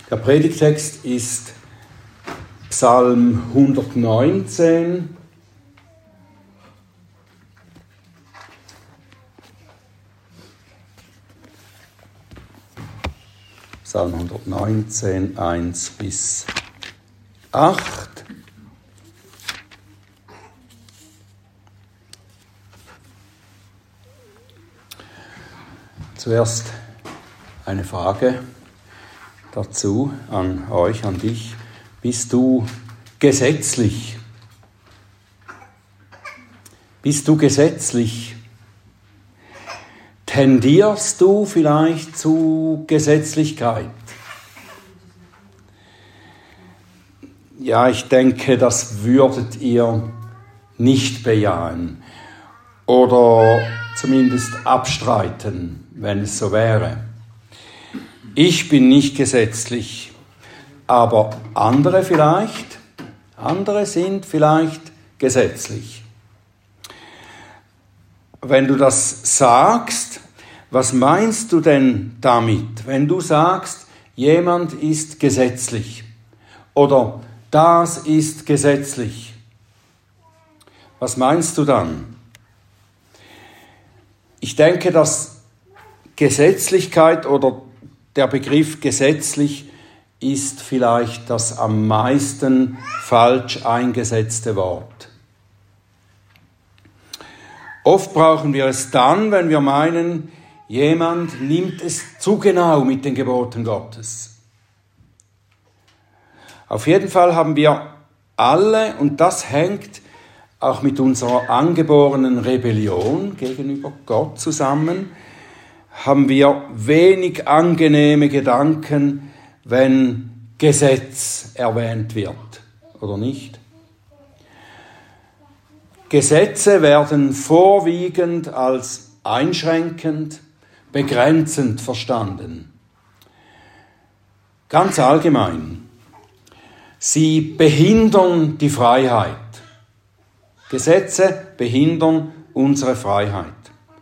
Der Predigtext ist Psalm 119. Psalm 119, 1 bis 8. Zuerst eine Frage dazu an euch, an dich. Bist du gesetzlich? Bist du gesetzlich? Tendierst du vielleicht zu Gesetzlichkeit? Ja, ich denke, das würdet ihr nicht bejahen oder zumindest abstreiten, wenn es so wäre. Ich bin nicht gesetzlich, aber andere sind vielleicht gesetzlich. Wenn du das sagst, was meinst du denn damit, wenn du sagst, jemand ist gesetzlich oder das ist gesetzlich? Was meinst du dann? Ich denke, dass Gesetzlichkeit oder der Begriff gesetzlich ist vielleicht das am meisten falsch eingesetzte Wort. Oft brauchen wir es dann, wenn wir meinen, jemand nimmt es zu genau mit den Geboten Gottes. Auf jeden Fall haben wir alle, und das hängt auch mit unserer angeborenen Rebellion gegenüber Gott zusammen, haben wir wenig angenehme Gedanken, wenn Gesetz erwähnt wird, oder nicht? Gesetze werden vorwiegend als einschränkend, begrenzend verstanden. Ganz allgemein. Sie behindern die Freiheit. Gesetze behindern unsere Freiheit.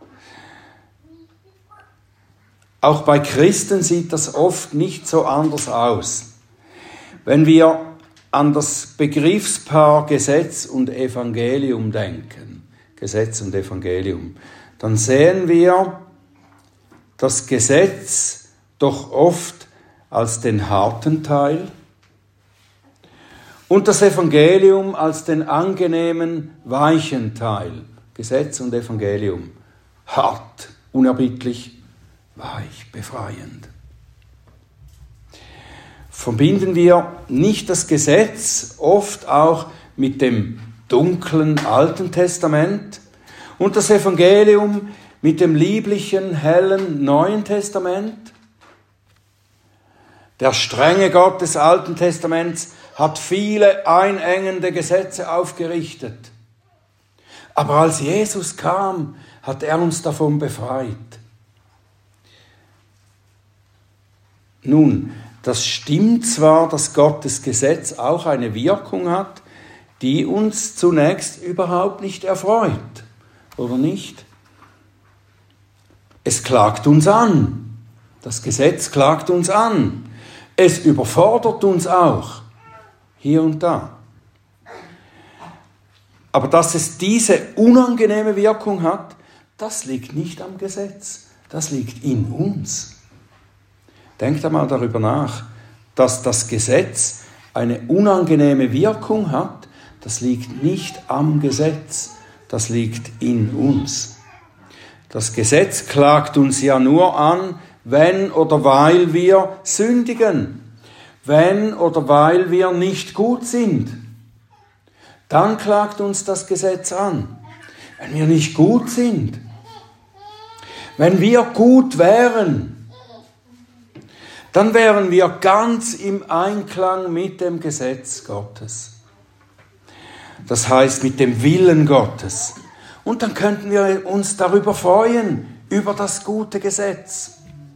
Auch bei Christen sieht das oft nicht so anders aus. Wenn wir an das Begriffspaar Gesetz und Evangelium denken, Gesetz und Evangelium, dann sehen wir das Gesetz doch oft als den harten Teil und das Evangelium als den angenehmen, weichen Teil. Gesetz und Evangelium. Hart, unerbittlich, weich, befreiend. Verbinden wir nicht das Gesetz oft auch mit dem dunklen Alten Testament und das Evangelium mit dem lieblichen, hellen Neuen Testament? Der strenge Gott des Alten Testaments hat viele einengende Gesetze aufgerichtet. Aber als Jesus kam, hat er uns davon befreit. Nun, das stimmt zwar, dass Gottes Gesetz auch eine Wirkung hat, die uns zunächst überhaupt nicht erfreut, oder nicht? Es klagt uns an. Das Gesetz klagt uns an. Es überfordert uns auch, hier und da. Aber dass es diese unangenehme Wirkung hat, das liegt nicht am Gesetz, das liegt in uns. Denkt einmal darüber nach, dass das Gesetz eine unangenehme Wirkung hat. Das liegt nicht am Gesetz, das liegt in uns. Das Gesetz klagt uns ja nur an, wenn oder weil wir sündigen, wenn oder weil wir nicht gut sind. Dann klagt uns das Gesetz an, wenn wir nicht gut sind. Wenn wir gut wären, dann wären wir ganz im Einklang mit dem Gesetz Gottes. Das heißt, mit dem Willen Gottes. Und dann könnten wir uns darüber freuen, über das gute Gesetz.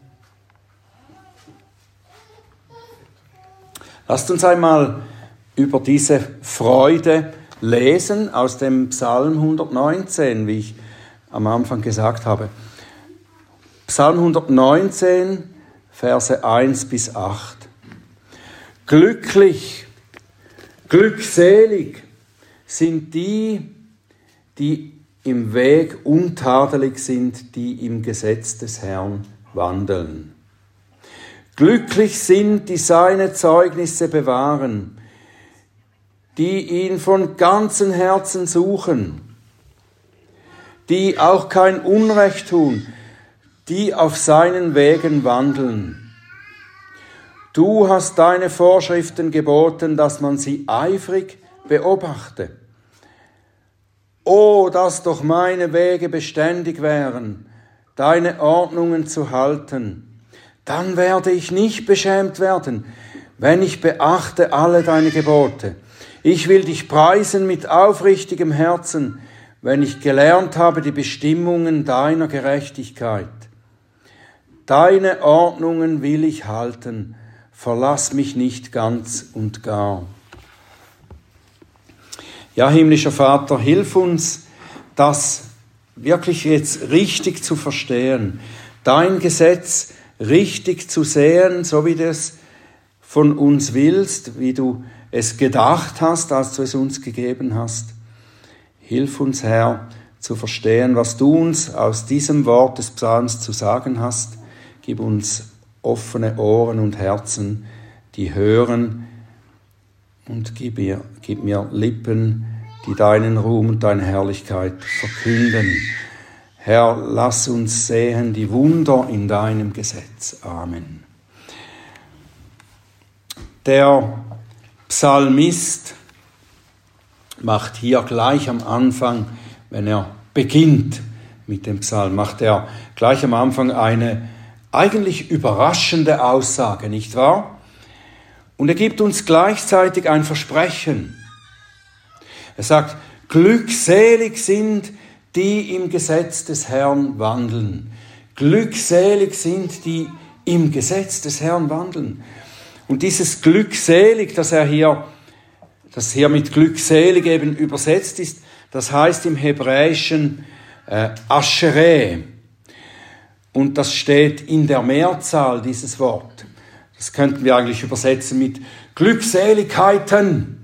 Lasst uns einmal über diese Freude lesen aus dem Psalm 119, wie ich am Anfang gesagt habe. Psalm 119, Verse 1 bis 8. Glücklich, glückselig sind die, die im Weg untadelig sind, die im Gesetz des Herrn wandeln. Glücklich sind, die seine Zeugnisse bewahren, die ihn von ganzem Herzen suchen, die auch kein Unrecht tun, die auf seinen Wegen wandeln. Du hast deine Vorschriften geboten, dass man sie eifrig beobachte. O, dass doch meine Wege beständig wären, deine Ordnungen zu halten. Dann werde ich nicht beschämt werden, wenn ich beachte alle deine Gebote. Ich will dich preisen mit aufrichtigem Herzen, wenn ich gelernt habe die Bestimmungen deiner Gerechtigkeit. Deine Ordnungen will ich halten, verlass mich nicht ganz und gar. Ja, himmlischer Vater, hilf uns, das wirklich jetzt richtig zu verstehen, dein Gesetz richtig zu sehen, so wie du es von uns willst, wie du es gedacht hast, als du es uns gegeben hast. Hilf uns, Herr, zu verstehen, was du uns aus diesem Wort des Psalms zu sagen hast. Gib uns offene Ohren und Herzen, die hören, und gib mir Lippen, die deinen Ruhm und deine Herrlichkeit verkünden. Herr, lass uns sehen die Wunder in deinem Gesetz. Amen. Der Psalmist macht hier gleich am Anfang, wenn er beginnt mit dem Psalm, macht er gleich am Anfang eine eigentlich überraschende Aussage, nicht wahr? Und er gibt uns gleichzeitig ein Versprechen. Er sagt, glückselig sind, die im Gesetz des Herrn wandeln. Glückselig sind, die im Gesetz des Herrn wandeln. Und dieses glückselig, das hier mit glückselig eben übersetzt ist, das heißt im Hebräischen Ashereh. Und das steht in der Mehrzahl, dieses Wort. Das könnten wir eigentlich übersetzen mit Glückseligkeiten.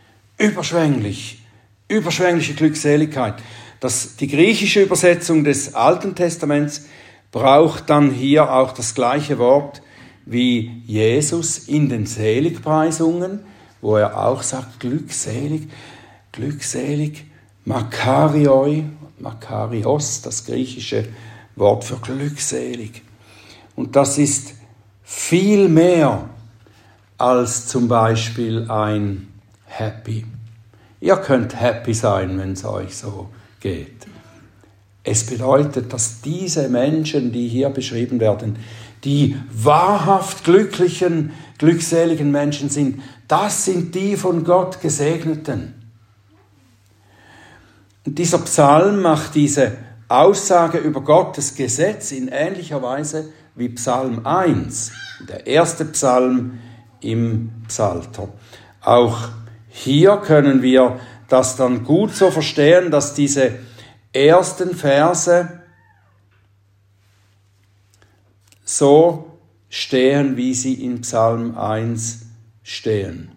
Überschwängliche Glückseligkeit. Die griechische Übersetzung des Alten Testaments braucht dann hier auch das gleiche Wort wie Jesus in den Seligpreisungen, wo er auch sagt, glückselig, Makarios, das griechische Wort für glückselig. Und das ist viel mehr als zum Beispiel ein Happy. Ihr könnt happy sein, wenn es euch so geht. Es bedeutet, dass diese Menschen, die hier beschrieben werden, die wahrhaft glückseligen Menschen sind, das sind die von Gott Gesegneten. Und dieser Psalm macht diese Aussage über Gottes Gesetz in ähnlicher Weise wie Psalm 1, der erste Psalm im Psalter. Auch hier können wir das dann gut so verstehen, dass diese ersten Verse so stehen, wie sie in Psalm 1 stehen.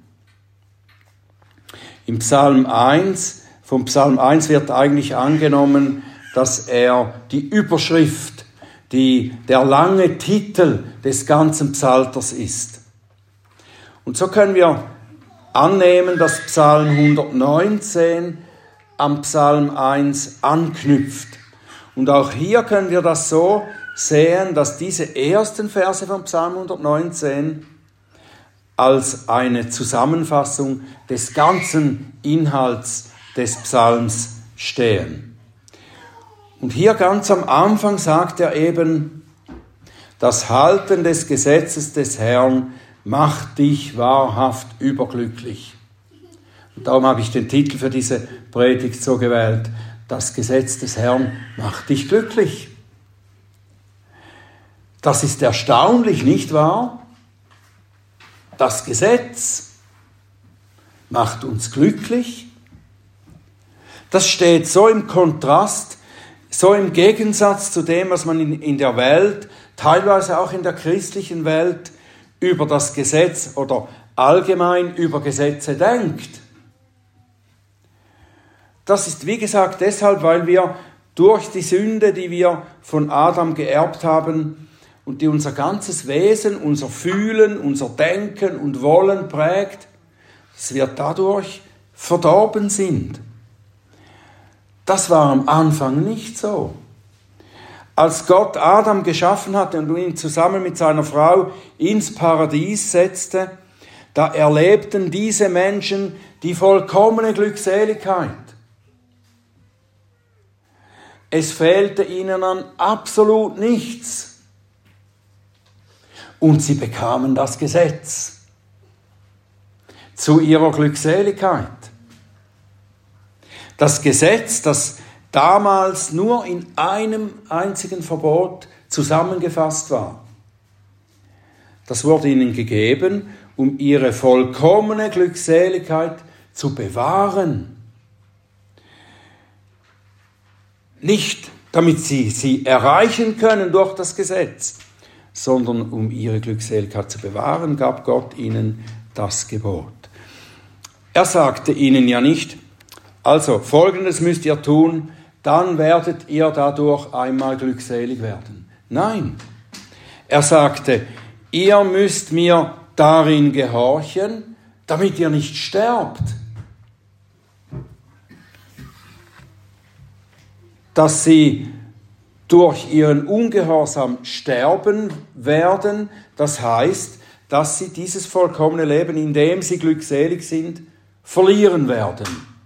Im Psalm 1, vom Psalm 1 wird eigentlich angenommen, dass er die Überschrift, der lange Titel des ganzen Psalters ist. Und so können wir annehmen, dass Psalm 119 am Psalm 1 anknüpft. Und auch hier können wir das so sehen, dass diese ersten Verse vom Psalm 119 als eine Zusammenfassung des ganzen Inhalts des Psalms stehen. Und hier ganz am Anfang sagt er eben, das Halten des Gesetzes des Herrn macht dich wahrhaft überglücklich. Und darum habe ich den Titel für diese Predigt so gewählt, das Gesetz des Herrn macht dich glücklich. Das ist erstaunlich, nicht wahr? Das Gesetz macht uns glücklich. Das steht so im Kontrast, so im Gegensatz zu dem, was man in der Welt, teilweise auch in der christlichen Welt, über das Gesetz oder allgemein über Gesetze denkt. Das ist, wie gesagt, deshalb, weil wir durch die Sünde, die wir von Adam geerbt haben und die unser ganzes Wesen, unser Fühlen, unser Denken und Wollen prägt, dass wir dadurch verdorben sind. Das war am Anfang nicht so. Als Gott Adam geschaffen hatte und ihn zusammen mit seiner Frau ins Paradies setzte, da erlebten diese Menschen die vollkommene Glückseligkeit. Es fehlte ihnen an absolut nichts. Und sie bekamen das Gesetz zu ihrer Glückseligkeit. Das Gesetz, das damals nur in einem einzigen Verbot zusammengefasst war, das wurde ihnen gegeben, um ihre vollkommene Glückseligkeit zu bewahren. Nicht, damit sie erreichen können durch das Gesetz, sondern um ihre Glückseligkeit zu bewahren, gab Gott ihnen das Gebot. Er sagte ihnen ja nicht, also Folgendes müsst ihr tun, dann werdet ihr dadurch einmal glückselig werden. Nein, er sagte, ihr müsst mir darin gehorchen, damit ihr nicht sterbt. Dass sie durch ihren Ungehorsam sterben werden, das heißt, dass sie dieses vollkommene Leben, in dem sie glückselig sind, verlieren werden,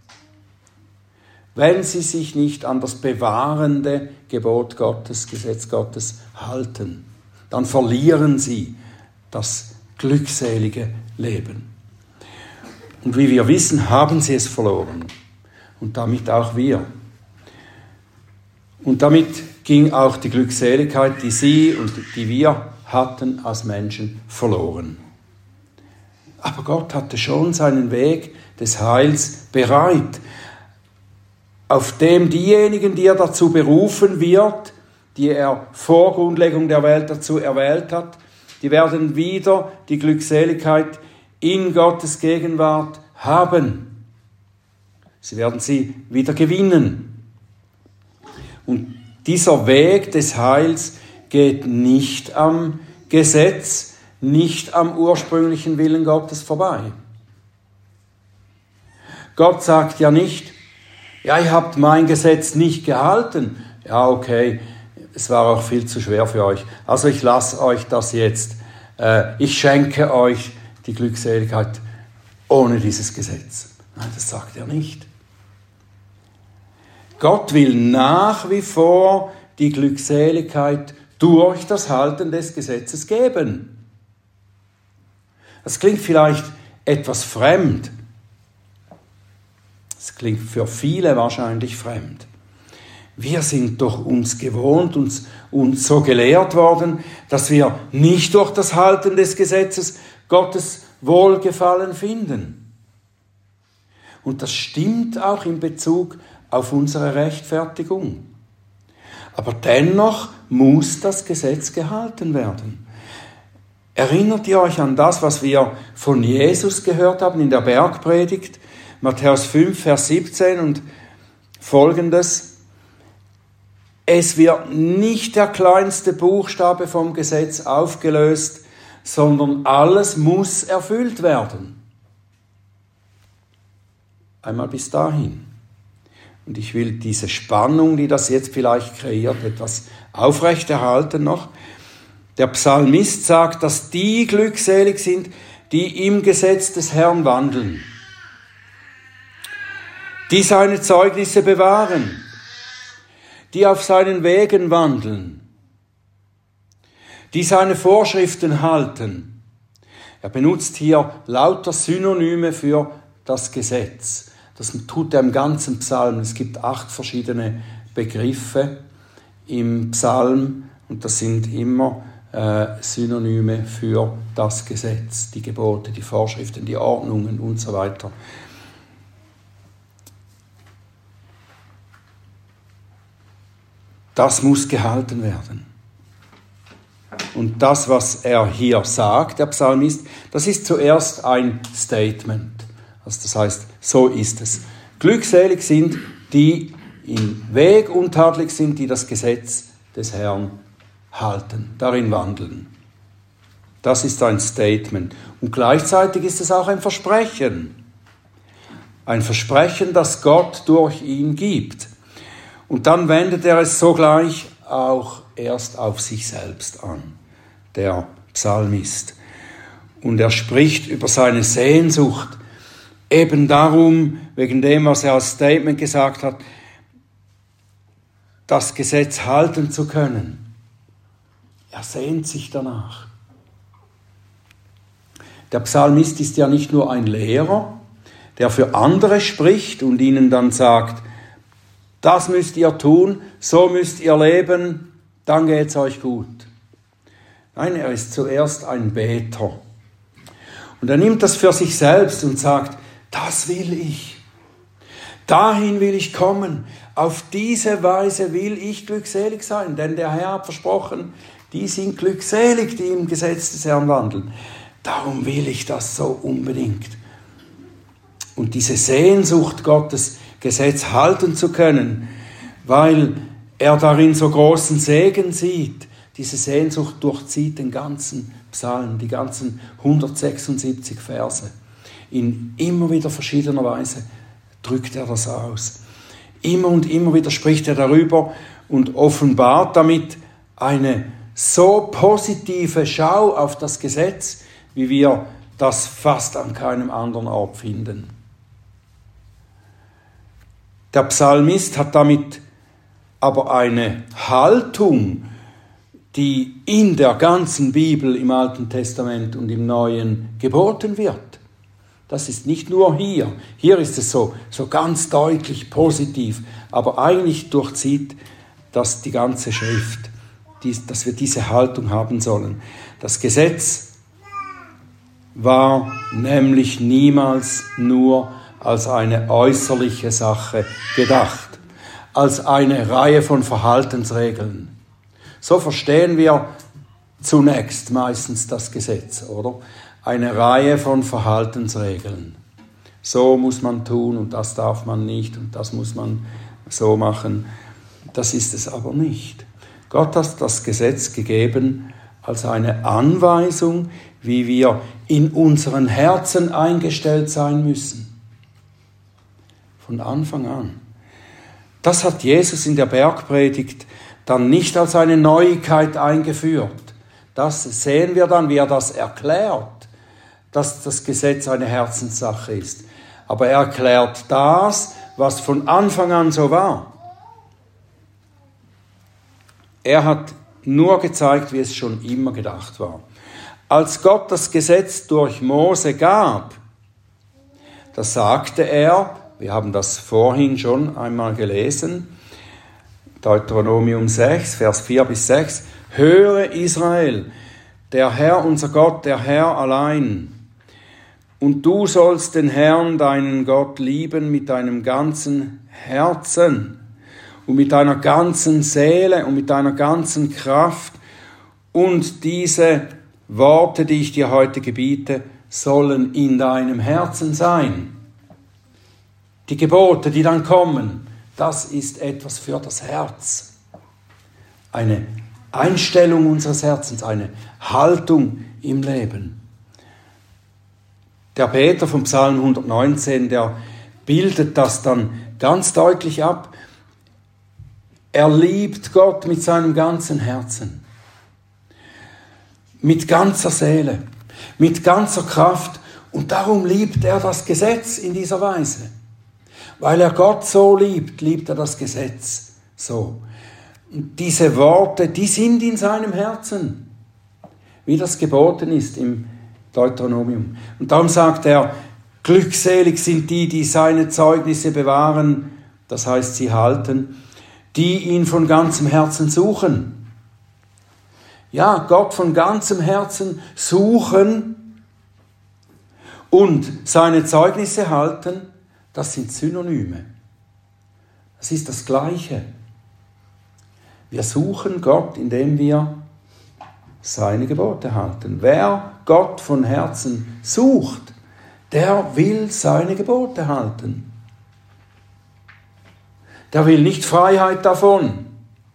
wenn sie sich nicht an das bewahrende Gebot Gottes, Gesetz Gottes halten. Dann verlieren sie das glückselige Leben. Und wie wir wissen, haben sie es verloren. Und damit auch wir. Und damit ging auch die Glückseligkeit, die sie und die wir hatten als Menschen, verloren. Aber Gott hatte schon seinen Weg des Heils bereit, auf dem diejenigen, die er dazu berufen wird, die er vor Grundlegung der Welt dazu erwählt hat, die werden wieder die Glückseligkeit in Gottes Gegenwart haben. Sie werden sie wieder gewinnen. Und dieser Weg des Heils geht nicht am Gesetz, nicht am ursprünglichen Willen Gottes vorbei. Gott sagt ja nicht, ja, ihr habt mein Gesetz nicht gehalten. Ja, okay, es war auch viel zu schwer für euch. Also ich lasse euch das jetzt. Ich schenke euch die Glückseligkeit ohne dieses Gesetz. Nein, das sagt er nicht. Gott will nach wie vor die Glückseligkeit durch das Halten des Gesetzes geben. Das klingt vielleicht etwas fremd. Das klingt für viele wahrscheinlich fremd. Wir sind doch uns gewohnt, uns so gelehrt worden, dass wir nicht durch das Halten des Gesetzes Gottes Wohlgefallen finden. Und das stimmt auch in Bezug auf unsere Rechtfertigung. Aber dennoch muss das Gesetz gehalten werden. Erinnert ihr euch an das, was wir von Jesus gehört haben in der Bergpredigt, Matthäus 5, Vers 17 und Folgendes? Es wird nicht der kleinste Buchstabe vom Gesetz aufgelöst, sondern alles muss erfüllt werden. Einmal bis dahin. Und ich will diese Spannung, die das jetzt vielleicht kreiert, etwas aufrechterhalten noch. Der Psalmist sagt, dass die glückselig sind, die im Gesetz des Herrn wandeln, die seine Zeugnisse bewahren, die auf seinen Wegen wandeln, die seine Vorschriften halten. Er benutzt hier lauter Synonyme für das Gesetz. Das tut er im ganzen Psalm. Es gibt 8 verschiedene Begriffe im Psalm und das sind immer Synonyme für das Gesetz, die Gebote, die Vorschriften, die Ordnungen und so weiter. Das muss gehalten werden. Und das, was er hier sagt, der Psalmist, das ist zuerst ein Statement. Also das heißt, so ist es. Glückselig sind, die im Weg untadelig sind, die das Gesetz des Herrn halten, darin wandeln. Das ist ein Statement. Und gleichzeitig ist es auch ein Versprechen. Ein Versprechen, das Gott durch ihn gibt. Und dann wendet er es sogleich auch erst auf sich selbst an, der Psalmist. Und er spricht über seine Sehnsucht, eben darum, wegen dem, was er als Statement gesagt hat, das Gesetz halten zu können. Er sehnt sich danach. Der Psalmist ist ja nicht nur ein Lehrer, der für andere spricht und ihnen dann sagt, das müsst ihr tun, so müsst ihr leben, dann geht's euch gut. Nein, er ist zuerst ein Beter. Und er nimmt das für sich selbst und sagt, das will ich. Dahin will ich kommen. Auf diese Weise will ich glückselig sein. Denn der Herr hat versprochen, die sind glückselig, die im Gesetz des Herrn wandeln. Darum will ich das so unbedingt. Und diese Sehnsucht, Gottes Gesetz halten zu können, weil er darin so großen Segen sieht, diese Sehnsucht durchzieht den ganzen Psalm, die ganzen 176 Verse. In immer wieder verschiedener Weise drückt er das aus. Immer und immer wieder spricht er darüber und offenbart damit eine so positive Schau auf das Gesetz, wie wir das fast an keinem anderen Ort finden. Der Psalmist hat damit aber eine Haltung, die in der ganzen Bibel im Alten Testament und im Neuen geboten wird. Das ist nicht nur hier. Hier ist es so ganz deutlich positiv, aber eigentlich durchzieht das die ganze Schrift, dass wir diese Haltung haben sollen. Das Gesetz war nämlich niemals nur als eine äußerliche Sache gedacht, als eine Reihe von Verhaltensregeln. So verstehen wir zunächst meistens das Gesetz, oder? Eine Reihe von Verhaltensregeln. So muss man tun und das darf man nicht und das muss man so machen. Das ist es aber nicht. Gott hat das Gesetz gegeben als eine Anweisung, wie wir in unseren Herzen eingestellt sein müssen. Von Anfang an. Das hat Jesus in der Bergpredigt dann nicht als eine Neuigkeit eingeführt. Das sehen wir dann, wie er das erklärt, dass das Gesetz eine Herzenssache ist. Aber er erklärt das, was von Anfang an so war. Er hat nur gezeigt, wie es schon immer gedacht war. Als Gott das Gesetz durch Mose gab, da sagte er, wir haben das vorhin schon einmal gelesen, Deuteronomium 6, Vers 4 bis 6, höre Israel, der Herr unser Gott, der Herr allein. Und du sollst den Herrn, deinen Gott, lieben mit deinem ganzen Herzen und mit deiner ganzen Seele und mit deiner ganzen Kraft. Und diese Worte, die ich dir heute gebiete, sollen in deinem Herzen sein. Die Gebote, die dann kommen, das ist etwas für das Herz. Eine Einstellung unseres Herzens, eine Haltung im Leben. Der Beter vom Psalm 119, der bildet das dann ganz deutlich ab. Er liebt Gott mit seinem ganzen Herzen, mit ganzer Seele, mit ganzer Kraft und darum liebt er das Gesetz in dieser Weise. Weil er Gott so liebt, liebt er das Gesetz so. Und diese Worte, die sind in seinem Herzen, wie das geboten ist im Deuteronomium. Und darum sagt er, glückselig sind die, die seine Zeugnisse bewahren, das heißt, sie halten, die ihn von ganzem Herzen suchen. Ja, Gott von ganzem Herzen suchen und seine Zeugnisse halten, das sind Synonyme. Das ist das Gleiche. Wir suchen Gott, indem wir seine Gebote halten. Wer Gott von Herzen sucht, der will seine Gebote halten. Der will nicht Freiheit davon.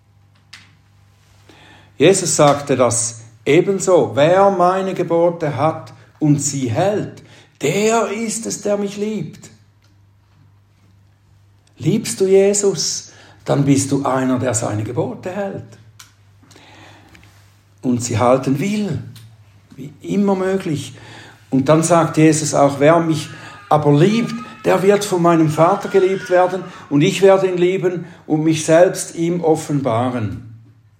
Jesus sagte das ebenso. Wer meine Gebote hat und sie hält, der ist es, der mich liebt. Liebst du Jesus, dann bist du einer, der seine Gebote hält. Und sie halten will, wie immer möglich. Und dann sagt Jesus auch, wer mich aber liebt, der wird von meinem Vater geliebt werden und ich werde ihn lieben und mich selbst ihm offenbaren.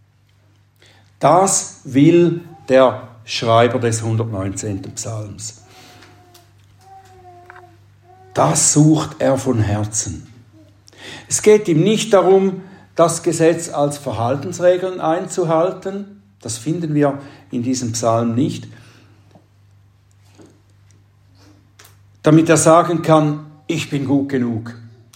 Das will der Schreiber des 119. Psalms. Das sucht er von Herzen. Es geht ihm nicht darum, das Gesetz als Verhaltensregeln einzuhalten. Das finden wir in diesem Psalm nicht. Damit er sagen kann, ich bin gut genug.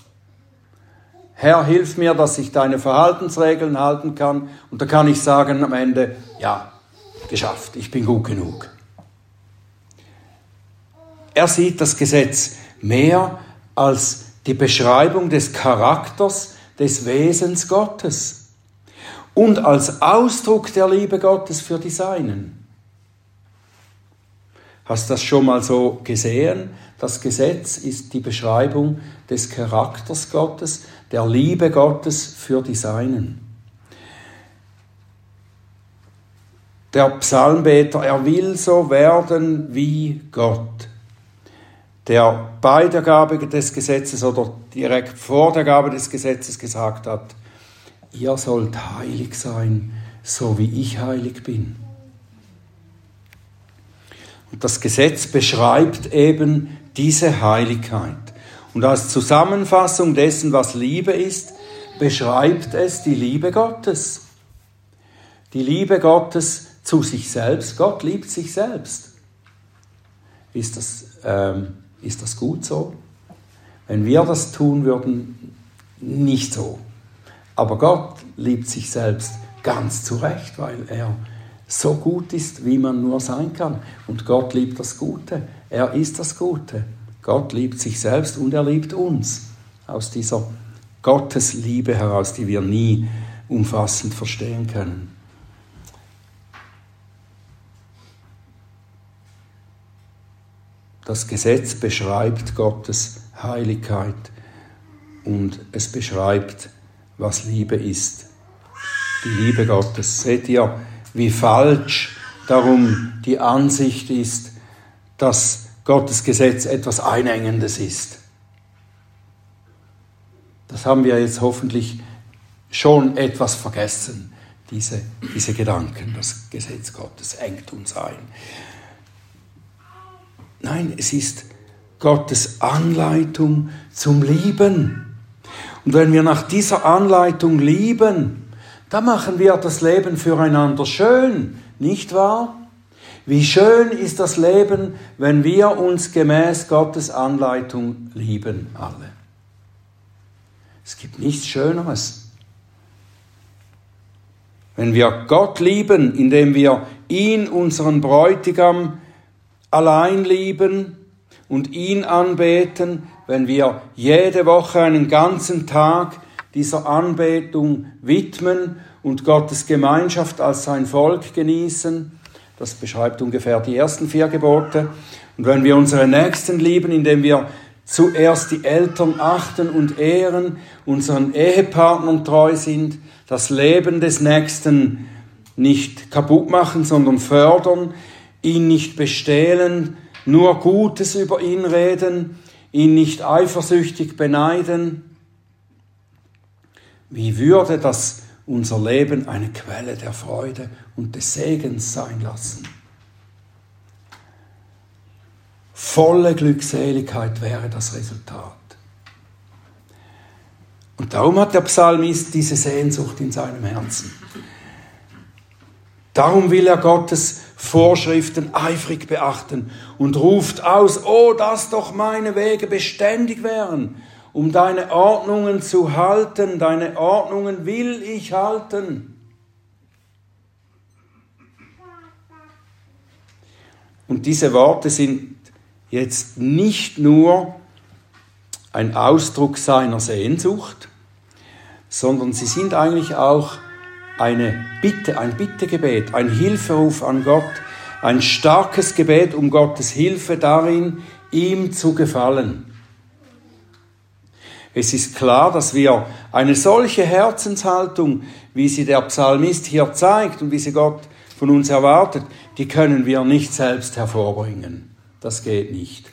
Herr, hilf mir, dass ich deine Verhaltensregeln halten kann. Und da kann ich sagen am Ende, ja, geschafft, ich bin gut genug. Er sieht das Gesetz mehr als die Beschreibung des Charakters, des Wesens Gottes und als Ausdruck der Liebe Gottes für die Seinen. Hast du das schon mal so gesehen? Das Gesetz ist die Beschreibung des Charakters Gottes, der Liebe Gottes für die Seinen. Der Psalmbeter, er will so werden wie Gott, der bei der Gabe des Gesetzes oder direkt vor der Gabe des Gesetzes gesagt hat, ihr sollt heilig sein, so wie ich heilig bin. Und das Gesetz beschreibt eben diese Heiligkeit. Und als Zusammenfassung dessen, was Liebe ist, beschreibt es die Liebe Gottes. Die Liebe Gottes zu sich selbst. Gott liebt sich selbst. Ist das gut so? Wenn wir das tun würden, nicht so. Aber Gott liebt sich selbst ganz zu Recht, weil er so gut ist, wie man nur sein kann. Und Gott liebt das Gute. Er ist das Gute. Gott liebt sich selbst und er liebt uns. Aus dieser Gottesliebe heraus, die wir nie umfassend verstehen können. Das Gesetz beschreibt Gottes Heiligkeit und es beschreibt, was Liebe ist. Die Liebe Gottes. Seht ihr, wie falsch darum die Ansicht ist, dass Gottes Gesetz etwas Einengendes ist. Das haben wir jetzt hoffentlich schon etwas vergessen, diese Gedanken. Das Gesetz Gottes engt uns ein. Nein, es ist Gottes Anleitung zum Lieben. Und wenn wir nach dieser Anleitung lieben, dann machen wir das Leben füreinander schön, nicht wahr? Wie schön ist das Leben, wenn wir uns gemäß Gottes Anleitung lieben, alle. Es gibt nichts Schöneres. Wenn wir Gott lieben, indem wir ihn, unseren Bräutigam, allein lieben und ihn anbeten, wenn wir jede Woche einen ganzen Tag dieser Anbetung widmen und Gottes Gemeinschaft als sein Volk genießen, das beschreibt ungefähr die ersten 4 Gebote. Und wenn wir unsere Nächsten lieben, indem wir zuerst die Eltern achten und ehren, unseren Ehepartnern treu sind, das Leben des Nächsten nicht kaputt machen, sondern fördern, ihn nicht bestehlen, nur Gutes über ihn reden, ihn nicht eifersüchtig beneiden. Wie würde das unser Leben eine Quelle der Freude und des Segens sein lassen? Volle Glückseligkeit wäre das Resultat. Und darum hat der Psalmist diese Sehnsucht in seinem Herzen. Darum will er Gottes Vorschriften eifrig beachten und ruft aus, oh, dass doch meine Wege beständig wären, um deine Ordnungen zu halten, deine Ordnungen will ich halten. Und diese Worte sind jetzt nicht nur ein Ausdruck seiner Sehnsucht, sondern sie sind eigentlich auch eine Bitte, ein Bittegebet, ein Hilferuf an Gott, ein starkes Gebet um Gottes Hilfe darin, ihm zu gefallen. Es ist klar, dass wir eine solche Herzenshaltung, wie sie der Psalmist hier zeigt und wie sie Gott von uns erwartet, die können wir nicht selbst hervorbringen. Das geht nicht.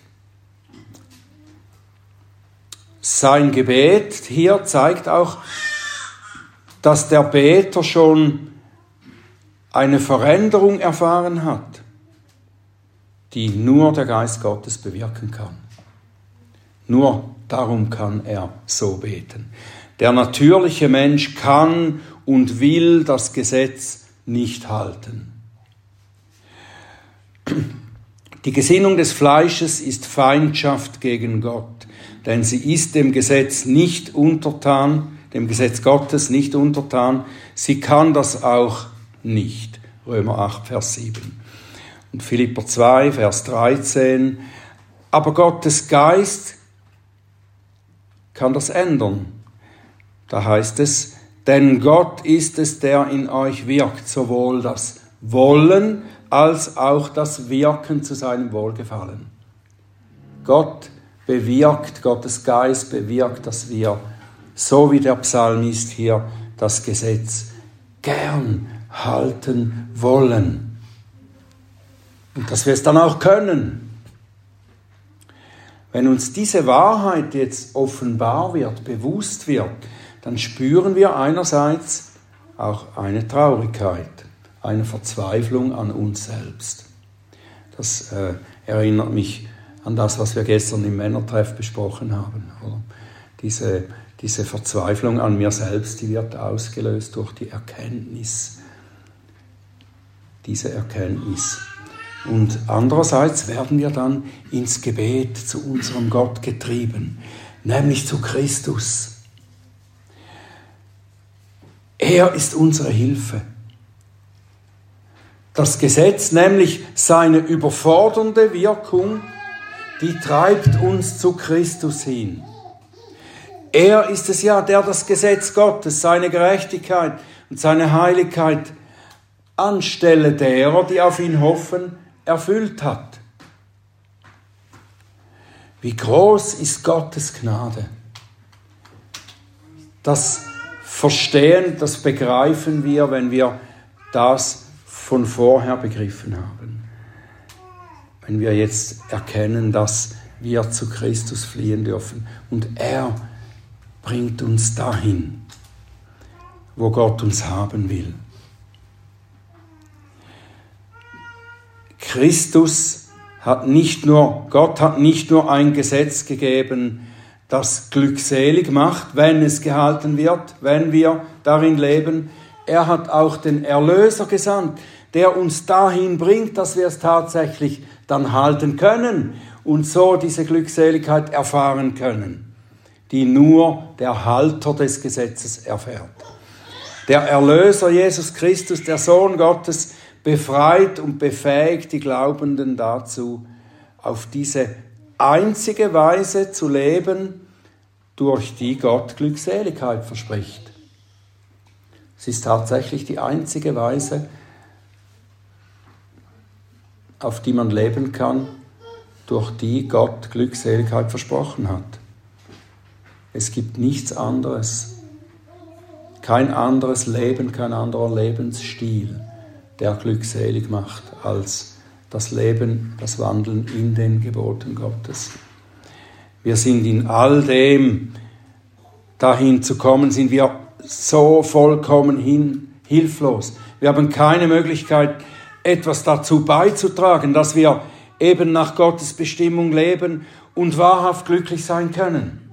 Sein Gebet hier zeigt auch, dass der Beter schon eine Veränderung erfahren hat, die nur der Geist Gottes bewirken kann. Nur darum kann er so beten. Der natürliche Mensch kann und will das Gesetz nicht halten. Die Gesinnung des Fleisches ist Feindschaft gegen Gott, denn sie ist dem Gesetz nicht untertan, dem Gesetz Gottes nicht untertan. Sie kann das auch nicht. Römer 8, Vers 7. Und Philipper 2, Vers 13. Aber Gottes Geist kann das ändern. Da heißt es, denn Gott ist es, der in euch wirkt, sowohl das Wollen als auch das Wirken zu seinem Wohlgefallen. Gott bewirkt, Gottes Geist bewirkt, dass wir, so wie der Psalmist hier, das Gesetz gern halten wollen. Und dass wir es dann auch können. Wenn uns diese Wahrheit jetzt offenbar wird, bewusst wird, dann spüren wir einerseits auch eine Traurigkeit, eine Verzweiflung an uns selbst. Das erinnert mich an das, was wir gestern im Männertreff besprochen haben. Oder? Diese Verzweiflung an mir selbst, die wird ausgelöst durch die Erkenntnis. Diese Erkenntnis. Und andererseits werden wir dann ins Gebet zu unserem Gott getrieben, nämlich zu Christus. Er ist unsere Hilfe. Das Gesetz, nämlich seine überfordernde Wirkung, die treibt uns zu Christus hin. Er ist es ja, der das Gesetz Gottes, seine Gerechtigkeit und seine Heiligkeit anstelle derer, die auf ihn hoffen, erfüllt hat. Wie groß ist Gottes Gnade? Das verstehen, das begreifen wir, wenn wir das von vorher begriffen haben. Wenn wir jetzt erkennen, dass wir zu Christus fliehen dürfen und er bringt uns dahin, wo Gott uns haben will. Gott hat nicht nur ein Gesetz gegeben, das glückselig macht, wenn es gehalten wird, wenn wir darin leben. Er hat auch den Erlöser gesandt, der uns dahin bringt, dass wir es tatsächlich dann halten können und so diese Glückseligkeit erfahren können, die nur der Halter des Gesetzes erfährt. Der Erlöser Jesus Christus, der Sohn Gottes, befreit und befähigt die Glaubenden dazu, auf diese einzige Weise zu leben, durch die Gott Glückseligkeit verspricht. Es ist tatsächlich die einzige Weise, auf die man leben kann, durch die Gott Glückseligkeit versprochen hat. Es gibt nichts anderes, kein anderes Leben, kein anderer Lebensstil, der glückselig macht, als das Leben, das Wandeln in den Geboten Gottes. Wir sind in all dem, dahin zu kommen, sind wir so vollkommen hilflos. Wir haben keine Möglichkeit, etwas dazu beizutragen, dass wir eben nach Gottes Bestimmung leben und wahrhaft glücklich sein können.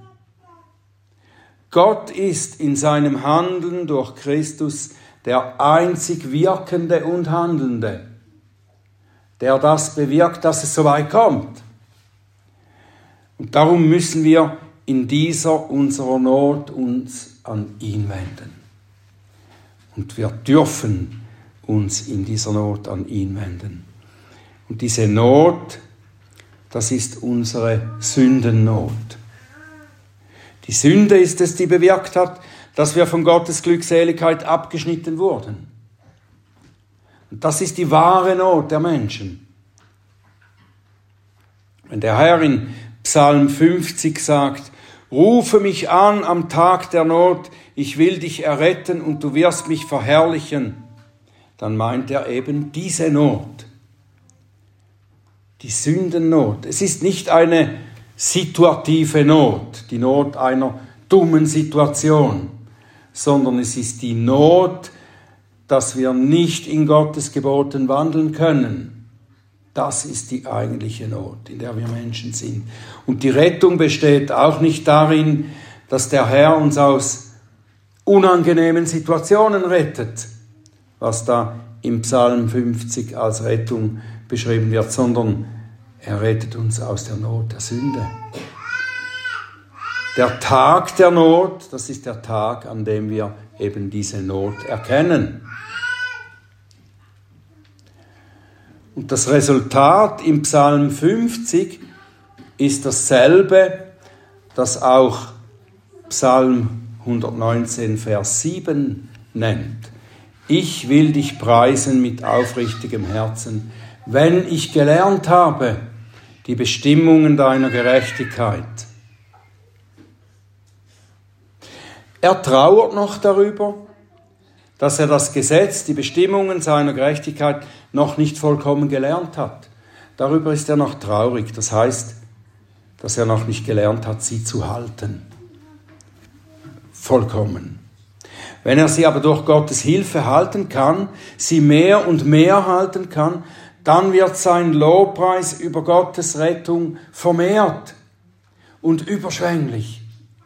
Gott ist in seinem Handeln durch Christus der einzig Wirkende und Handelnde, der das bewirkt, dass es so weit kommt. Und darum müssen wir in dieser unserer Not uns an ihn wenden. Und wir dürfen uns in dieser Not an ihn wenden. Und diese Not, das ist unsere Sündennot. Die Sünde ist es, die bewirkt hat, dass wir von Gottes Glückseligkeit abgeschnitten wurden. Und das ist die wahre Not der Menschen. Wenn der Herr in Psalm 50 sagt, rufe mich an am Tag der Not, ich will dich erretten und du wirst mich verherrlichen, dann meint er eben diese Not. Die Sündennot. Es ist nicht eine situative Not, die Not einer dummen Situation, sondern es ist die Not, dass wir nicht in Gottes Geboten wandeln können. Das ist die eigentliche Not, in der wir Menschen sind. Und die Rettung besteht auch nicht darin, dass der Herr uns aus unangenehmen Situationen rettet, was da im Psalm 50 als Rettung beschrieben wird, sondern er rettet uns aus der Not der Sünde. Der Tag der Not, das ist der Tag, an dem wir eben diese Not erkennen. Und das Resultat im Psalm 50 ist dasselbe, das auch Psalm 119, Vers 7 nennt. Ich will dich preisen mit aufrichtigem Herzen, wenn ich gelernt habe, die Bestimmungen deiner Gerechtigkeit. Er trauert noch darüber, dass er das Gesetz, die Bestimmungen seiner Gerechtigkeit noch nicht vollkommen gelernt hat. Darüber ist er noch traurig. Das heißt, dass er noch nicht gelernt hat, sie zu halten. Vollkommen. Wenn er sie aber durch Gottes Hilfe halten kann, sie mehr und mehr halten kann, dann wird sein Lobpreis über Gottes Rettung vermehrt und überschwänglich.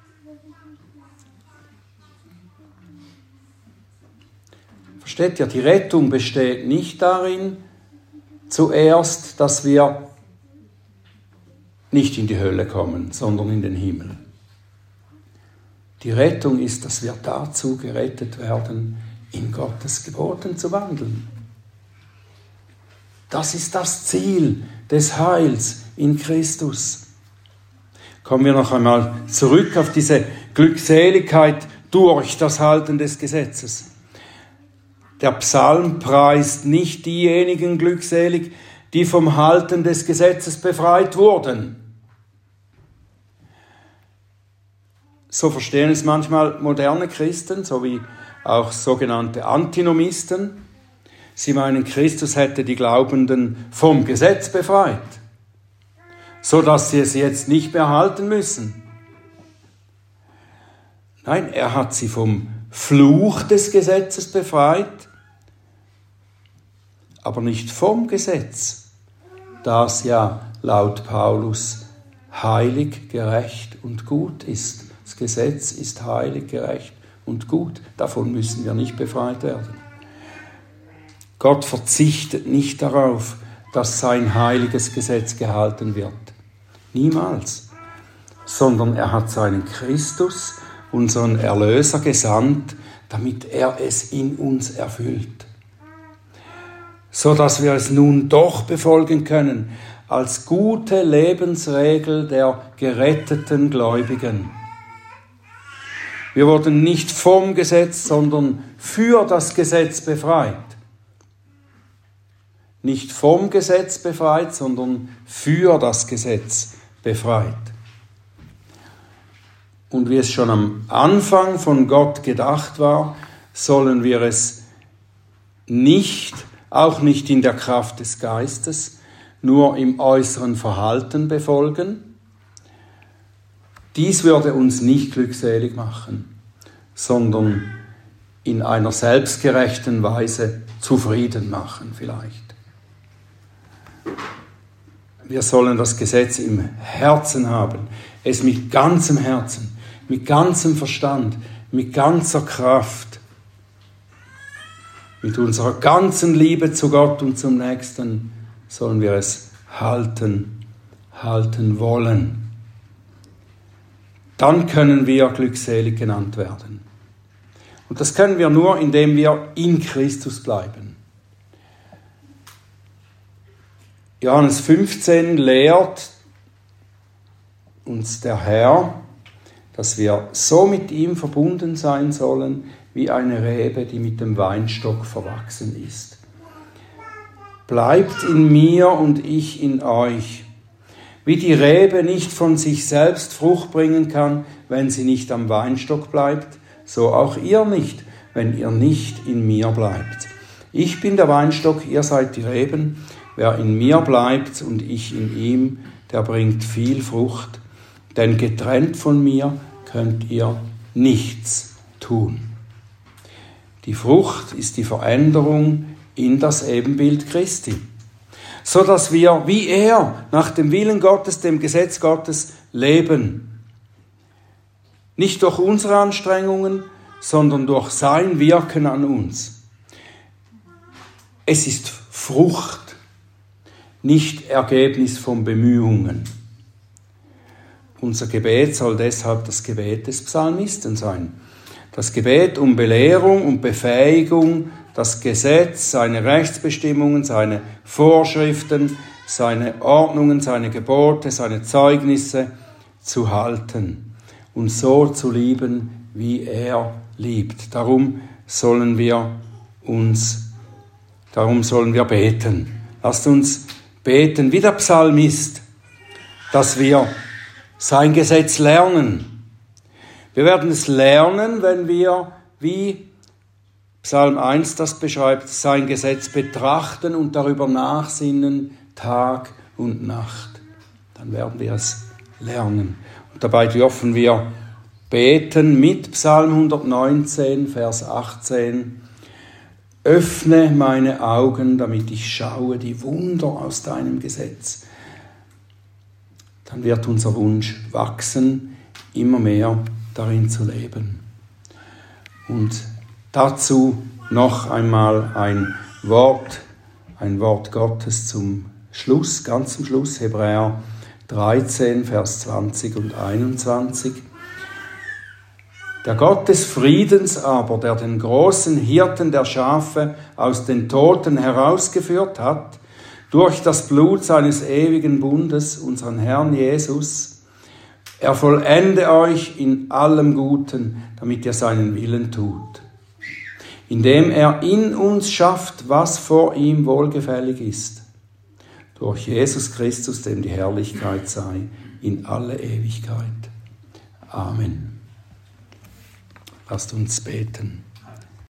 Versteht ihr, die Rettung besteht nicht darin, zuerst, dass wir nicht in die Hölle kommen, sondern in den Himmel. Die Rettung ist, dass wir dazu gerettet werden, in Gottes Geboten zu wandeln. Das ist das Ziel des Heils in Christus. Kommen wir noch einmal zurück auf diese Glückseligkeit durch das Halten des Gesetzes. Der Psalm preist nicht diejenigen glückselig, die vom Halten des Gesetzes befreit wurden. So verstehen es manchmal moderne Christen, sowie auch sogenannte Antinomisten. Sie meinen, Christus hätte die Glaubenden vom Gesetz befreit, sodass sie es jetzt nicht mehr halten müssen. Nein, er hat sie vom Fluch des Gesetzes befreit, aber nicht vom Gesetz, das ja laut Paulus heilig, gerecht und gut ist. Das Gesetz ist heilig, gerecht und gut. Davon müssen wir nicht befreit werden. Gott verzichtet nicht darauf, dass sein heiliges Gesetz gehalten wird. Niemals. Sondern er hat seinen Christus, unseren Erlöser, gesandt, damit er es in uns erfüllt. So dass wir es nun doch befolgen können, als gute Lebensregel der geretteten Gläubigen. Wir wurden nicht vom Gesetz, sondern für das Gesetz befreit. Nicht vom Gesetz befreit, sondern für das Gesetz befreit. Und wie es schon am Anfang von Gott gedacht war, sollen wir es nicht, auch nicht in der Kraft des Geistes, nur im äußeren Verhalten befolgen. Dies würde uns nicht glückselig machen, sondern in einer selbstgerechten Weise zufrieden machen vielleicht. Wir sollen das Gesetz im Herzen haben, es mit ganzem Herzen, mit ganzem Verstand, mit ganzer Kraft, mit unserer ganzen Liebe zu Gott und zum Nächsten sollen wir es halten wollen. Dann können wir glückselig genannt werden. Und das können wir nur, indem wir in Christus bleiben. Johannes 15 lehrt uns der Herr, dass wir so mit ihm verbunden sein sollen, wie eine Rebe, die mit dem Weinstock verwachsen ist. Bleibt in mir und ich in euch. Wie die Rebe nicht von sich selbst Frucht bringen kann, wenn sie nicht am Weinstock bleibt, so auch ihr nicht, wenn ihr nicht in mir bleibt. Ich bin der Weinstock, ihr seid die Reben. Wer in mir bleibt und ich in ihm, der bringt viel Frucht. Denn getrennt von mir könnt ihr nichts tun. Die Frucht ist die Veränderung in das Ebenbild Christi, so dass wir wie er nach dem Willen Gottes, dem Gesetz Gottes leben. Nicht durch unsere Anstrengungen, sondern durch sein Wirken an uns. Es ist Frucht, nicht Ergebnis von Bemühungen. Unser Gebet soll deshalb das Gebet des Psalmisten sein. Das Gebet um Belehrung und Befähigung, das Gesetz, seine Rechtsbestimmungen, seine Vorschriften, seine Ordnungen, seine Gebote, seine Zeugnisse zu halten und so zu lieben, wie er liebt. Darum sollen wir beten. Lasst uns beten wie der Psalmist, dass wir sein Gesetz lernen. Wir werden es lernen, wenn wir, wie Psalm 1 das beschreibt, sein Gesetz betrachten und darüber nachsinnen, Tag und Nacht. Dann werden wir es lernen. Und dabei dürfen wir beten mit Psalm 119, Vers 18. Öffne meine Augen, damit ich schaue die Wunder aus deinem Gesetz. Dann wird unser Wunsch wachsen, immer mehr darin zu leben. Und dazu noch einmal ein Wort Gottes zum Schluss, ganz zum Schluss, Hebräer 13, Vers 20 und 21. Der Gott des Friedens aber, der den großen Hirten der Schafe aus den Toten herausgeführt hat, durch das Blut seines ewigen Bundes, unseren Herrn Jesus, er vollende euch in allem Guten, damit ihr seinen Willen tut, indem er in uns schafft, was vor ihm wohlgefällig ist. Durch Jesus Christus, dem die Herrlichkeit sei, in alle Ewigkeit. Amen. Lasst uns beten.